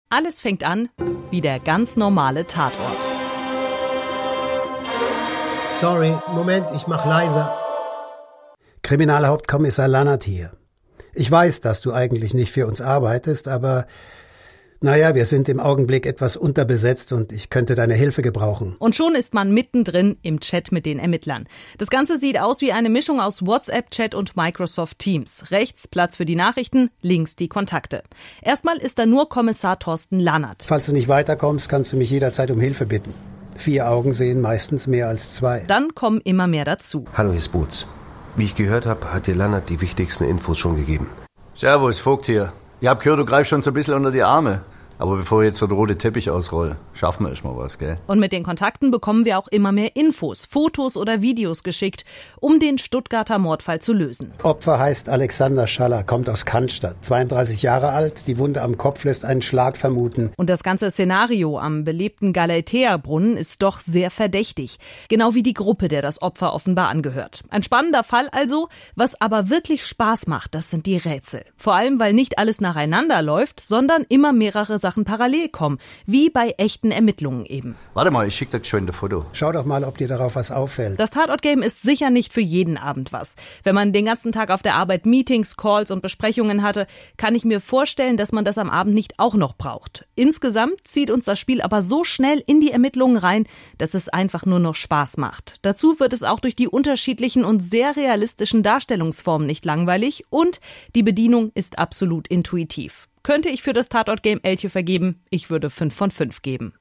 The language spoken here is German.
Alles fängt an wie der ganz normale Tatort. Sorry, Moment, ich mach leiser. Kriminalhauptkommissar Lannert hier. Ich weiß, dass du eigentlich nicht für uns arbeitest, aber wir sind im Augenblick etwas unterbesetzt und ich könnte deine Hilfe gebrauchen. Und schon ist man mittendrin im Chat mit den Ermittlern. Das Ganze sieht aus wie eine Mischung aus WhatsApp-Chat und Microsoft Teams. Rechts Platz für die Nachrichten, links die Kontakte. Erstmal ist da nur Kommissar Thorsten Lannert. Falls du nicht weiterkommst, kannst du mich jederzeit um Hilfe bitten. 4 Augen sehen meistens mehr als 2. Dann kommen immer mehr dazu. Hallo, hier ist Boots. Wie ich gehört habe, hat dir Lannert die wichtigsten Infos schon gegeben. Servus, Vogt hier. Ich hab gehört, du greifst schon so ein bisschen unter die Arme. Aber bevor ich jetzt so der rote Teppich ausroll, schaffen wir erstmal was, gell? Und mit den Kontakten bekommen wir auch immer mehr Infos, Fotos oder Videos geschickt, um den Stuttgarter Mordfall zu lösen. Opfer heißt Alexander Schaller, kommt aus Cannstatt, 32 Jahre alt, die Wunde am Kopf lässt einen Schlag vermuten. Und das ganze Szenario am belebten Galatea-Brunnen ist doch sehr verdächtig. Genau wie die Gruppe, der das Opfer offenbar angehört. Ein spannender Fall also, was aber wirklich Spaß macht, das sind die Rätsel. Vor allem, weil nicht alles nacheinander läuft, sondern immer mehrere Sachen parallel kommen, wie bei echten Ermittlungen eben. Warte mal, ich schick dir geschwind ein Foto. Schau doch mal, ob dir darauf was auffällt. Das Tatort-Game ist sicher nicht für jeden Abend was. Wenn man den ganzen Tag auf der Arbeit Meetings, Calls und Besprechungen hatte, kann ich mir vorstellen, dass man das am Abend nicht auch noch braucht. Insgesamt zieht uns das Spiel aber so schnell in die Ermittlungen rein, dass es einfach nur noch Spaß macht. Dazu wird es auch durch die unterschiedlichen und sehr realistischen Darstellungsformen nicht langweilig und die Bedienung ist absolut intuitiv. Könnte ich für das Tatort-Game Elche vergeben? Ich würde 5 von 5 geben.